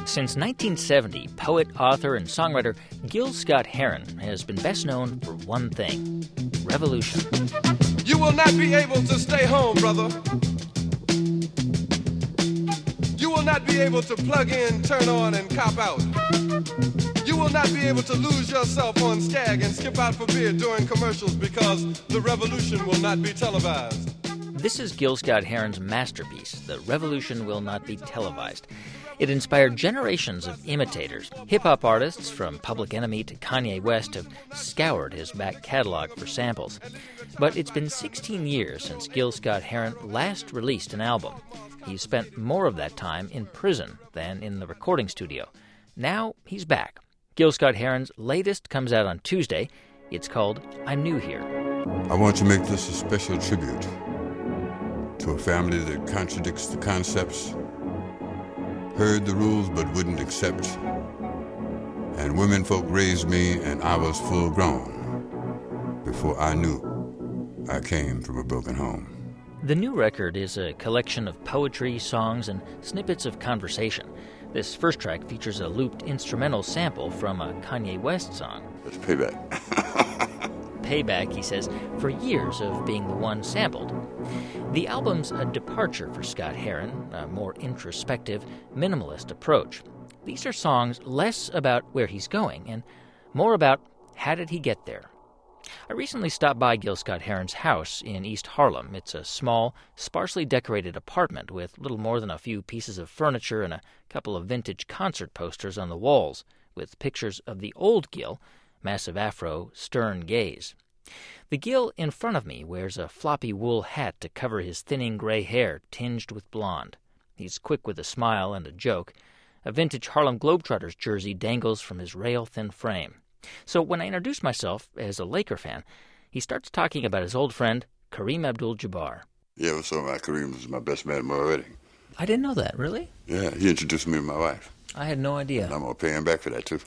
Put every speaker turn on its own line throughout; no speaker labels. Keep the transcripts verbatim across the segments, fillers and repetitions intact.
Since nineteen seventy, poet, author, and songwriter Gil Scott-Heron has been best known for one thing: revolution.
You will not be able to stay home, brother. You will not be able to plug in, turn on, and cop out. You will not be able to lose yourself on Skag and skip out for beer during commercials because the revolution will not be televised.
This is Gil Scott-Heron's masterpiece, The Revolution Will Not Be Televised. It inspired generations of imitators. Hip-hop artists from Public Enemy to Kanye West have scoured his back catalog for samples. But it's been sixteen years since Gil Scott-Heron last released an album. He's spent more of that time in prison than in the recording studio. Now he's back. Gil Scott-Heron's latest comes out on Tuesday. It's called I'm New Here.
I want to make this a special tribute to a family that contradicts the concepts, heard the rules but wouldn't accept, and women folk raised me and I was full grown before I knew I came from a broken home.
The new record is a collection of poetry, songs, and snippets of conversation. This first track features a looped instrumental sample from a Kanye West song.
It's Payback.
Payback, he says, for years of being the one sampled. The album's a departure for Scott-Heron, a more introspective, minimalist approach. These are songs less about where he's going and more about how did he get there. I recently stopped by Gil Scott-Heron's house in East Harlem. It's a small, sparsely decorated apartment with little more than a few pieces of furniture and a couple of vintage concert posters on the walls, with pictures of the old Gil, massive afro, stern gaze. The Gil in front of me wears a floppy wool hat to cover his thinning gray hair tinged with blonde. He's quick with a smile and a joke. A vintage Harlem Globetrotters jersey dangles from his rail-thin frame. So when I introduce myself as a Laker fan, he starts talking about his old friend, Kareem Abdul-Jabbar.
Yeah, well, so my Kareem was my best man at my wedding.
I didn't know that, really?
Yeah, he introduced me to my wife.
I had no idea.
And I'm going to pay him back for that, too.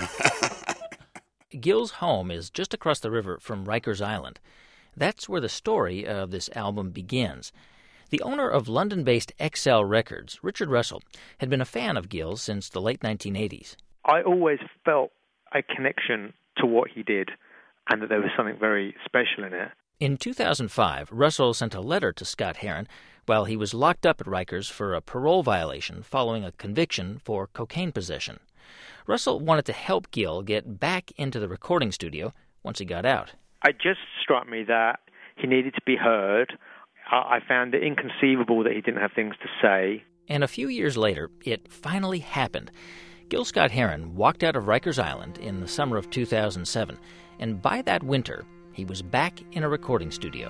Gil's home is just across the river from Rikers Island. That's where the story of this album begins. The owner of London-based X L Records, Richard Russell, had been a fan of Gil's since the late nineteen eighties.
I always felt a connection to what he did and that there was something very special in it.
In two thousand five, Russell sent a letter to Scott-Heron while he was locked up at Rikers for a parole violation following a conviction for cocaine possession. Russell wanted to help Gil get back into the recording studio once he got out.
It just struck me that he needed to be heard. I found it inconceivable that he didn't have things to say.
And a few years later, it finally happened. Gil Scott-Heron walked out of Rikers Island in the summer of two thousand seven, and by that winter, he was back in a recording studio.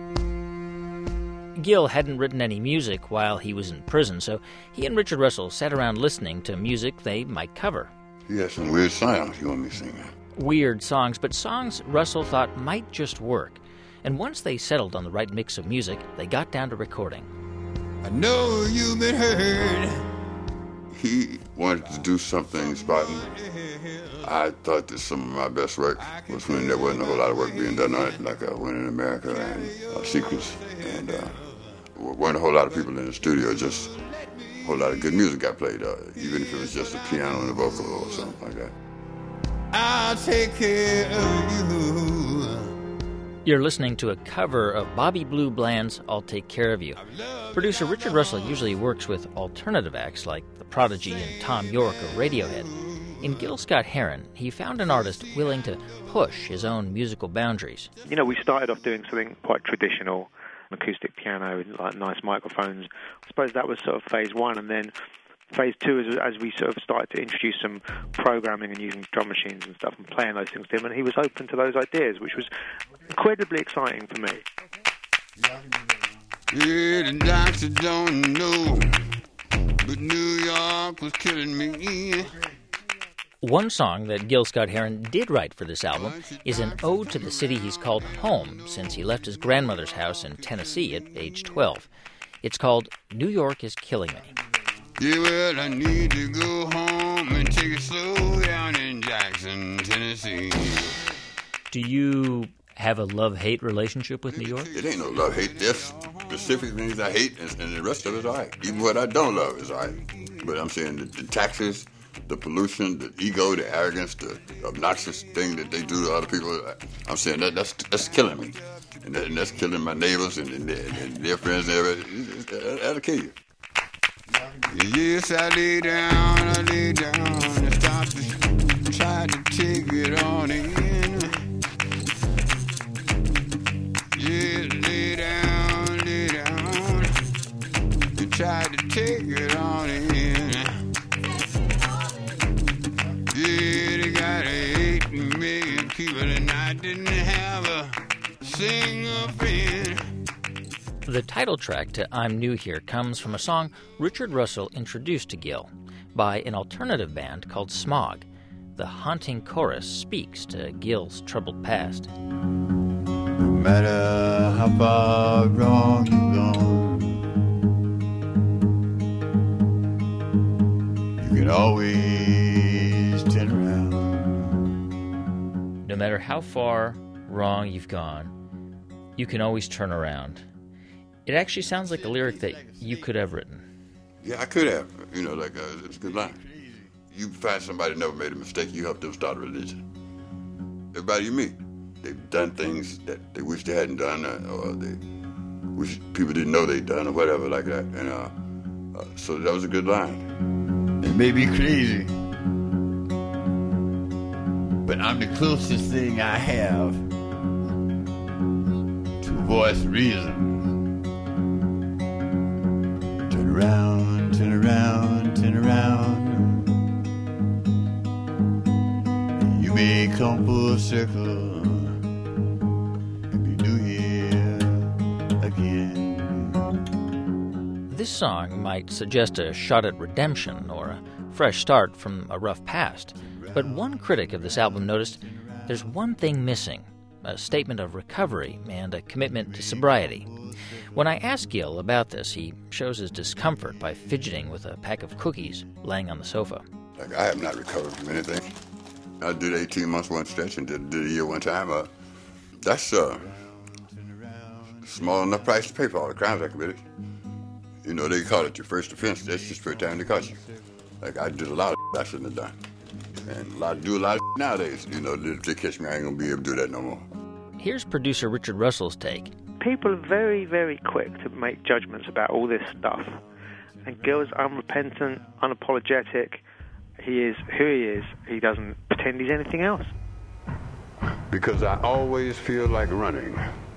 Gil hadn't written any music while he was in prison, so he and Richard Russell sat around listening to music they might cover.
He had some weird songs you want me singing.
Weird songs, but songs Russell thought might just work. And once they settled on the right mix of music, they got down to recording.
I know you've been hurt. He wanted to do something Spartan. I thought that some of my best work was when there wasn't a whole lot of work being done on it, like uh, Winning in America and uh, Secrets. And uh, weren't a whole lot of people in the studio, just a whole lot of good music got played, uh, even if it was just a piano and a vocal or something like that. I'll take care of you.
You're listening to a cover of Bobby Blue Bland's I'll Take Care of You. Producer Richard Russell usually works with alternative acts like The Prodigy and Tom York or Radiohead. In Gil Scott-Heron, he found an artist willing to push his own musical boundaries.
You know, we started off doing something quite traditional, an acoustic piano, like nice microphones. I suppose that was sort of phase one, and then phase two is as we sort of started to introduce some programming and using drum machines and stuff and playing those things to him, and he was open to those ideas, which was incredibly exciting for me.
Yeah, the doctor don't know, but New York was killing me.
One song that Gil Scott-Heron did write for this album is an ode to the city he's called home since he left his grandmother's house in Tennessee at age twelve. It's called New York is Killing Me.
Yeah, well, I need to go home and take it slow down in Jackson, Tennessee.
Do you have a love-hate relationship with New York?
It ain't no love-hate. There's specific things I hate, and, and the rest of it's all right. Even what I don't love is all right. But I'm saying the, the taxes, the pollution, the ego, the arrogance, the obnoxious thing that they do to other people, I'm saying that that's that's killing me. And, that, and that's killing my neighbors and, and, their, and their friends and everybody. That'll kill you.
Yes, I lay down, I lay down and start to try to take it on in. Yeah, lay down, lay down and try to take it on in. Yeah, they got eight million people and I didn't have a single friend.
The title track to I'm New Here comes from a song Richard Russell introduced to Gil by an alternative band called Smog. The haunting chorus speaks to Gil's troubled past.
No matter how far wrong you've gone, you can always turn around.
No matter how far wrong you've gone, you can always turn around. It actually sounds like a lyric that you could have written.
Yeah, I could have. You know, like, uh, it's a good line. You find somebody that never made a mistake, you help them start a religion. Everybody you meet, they've done things that they wish they hadn't done, uh, or they wish people didn't know they'd done, or whatever like that. And uh, uh, so that was a good line.
It may be crazy, but I'm the closest thing I have to voice reason. Turn around, turn around, turn around. You may come full circle and be new here again.
This song might suggest a shot at redemption or a fresh start from a rough past. But one critic of this album noticed there's one thing missing, a statement of recovery and a commitment to sobriety. When I asked Gil about this, he shows his discomfort by fidgeting with a pack of cookies laying on the sofa.
Like, I have not recovered from anything. I did eighteen months one stretch and did, did a year one time. Uh, that's uh, small enough price to pay for all the crimes I committed. You know, they call it your first offense. That's just the first time they caught you. Like, I did a lot of I shouldn't have done. And a lot, do a lot of nowadays. You know, if they catch me, I ain't going to be able to do that no more.
Here's producer Richard Russell's take.
People are very, very quick to make judgments about all this stuff. And Gil's unrepentant, unapologetic. He is who he is. He doesn't pretend he's anything else.
Because I always feel like running,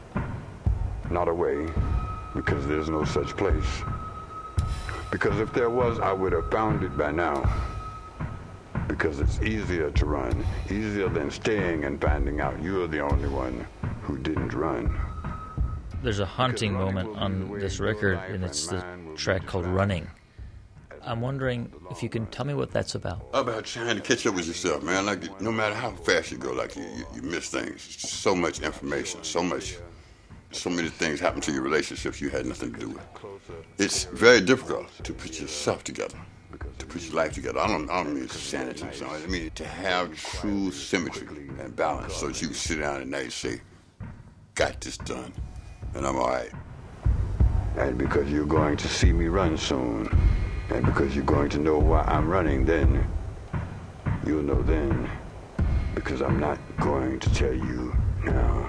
not away, because there's no such place. Because if there was, I would have found it by now. Because it's easier to run, easier than staying and finding out you're the only one who didn't run.
There's a haunting moment on this record, and it's the track called Running. I'm wondering if you can tell me what that's about.
About trying to catch up with yourself, man. Like, no matter how fast you go, like, you, you, you miss things. So much information, so much, so many things happen to your relationships you had nothing to do with. It's very difficult to put yourself together, to put your life together. I don't, I don't mean sanity. So I mean to have true symmetry and balance so that you can sit down at night and say, got this done, and I'm all right. And because you're going to see me run soon, and because you're going to know why I'm running then, you'll know then, because I'm not going to tell you now.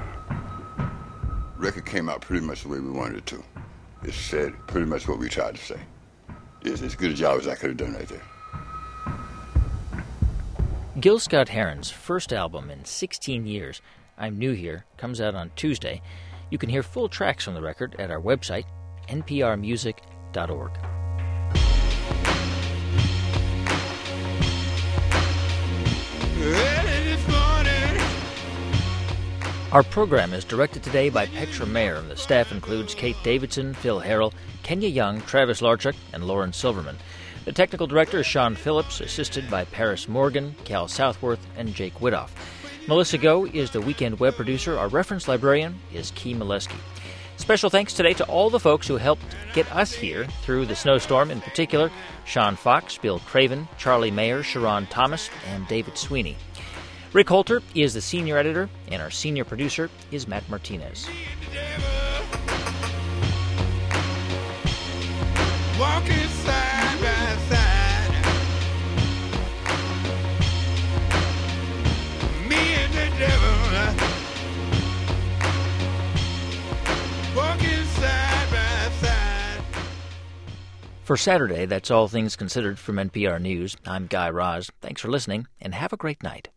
Record came out pretty much the way we wanted it to. It said pretty much what we tried to say. It's as good a job as I could have done right there.
Gil Scott-Heron's first album in sixteen years, I'm New Here, comes out on Tuesday. You can hear full tracks from the record at our website, n p r music dot org. Our program is directed today by Petra Mayer, and the staff includes Kate Davidson, Phil Harrell, Kenya Young, Travis Larchuk, and Lauren Silverman. The technical director is Sean Phillips, assisted by Paris Morgan, Cal Southworth, and Jake Widoff. Melissa Go is the weekend web producer. Our reference librarian is Key Molesky. Special thanks today to all the folks who helped get us here through the snowstorm, in particular Sean Fox, Bill Craven, Charlie Mayer, Sharon Thomas, and David Sweeney. Rick Holter is the senior editor, and our senior producer is Matt Martinez.
Walking side by side.
For Saturday, that's All Things Considered from N P R News. I'm Guy Raz. Thanks for listening, and have a great night.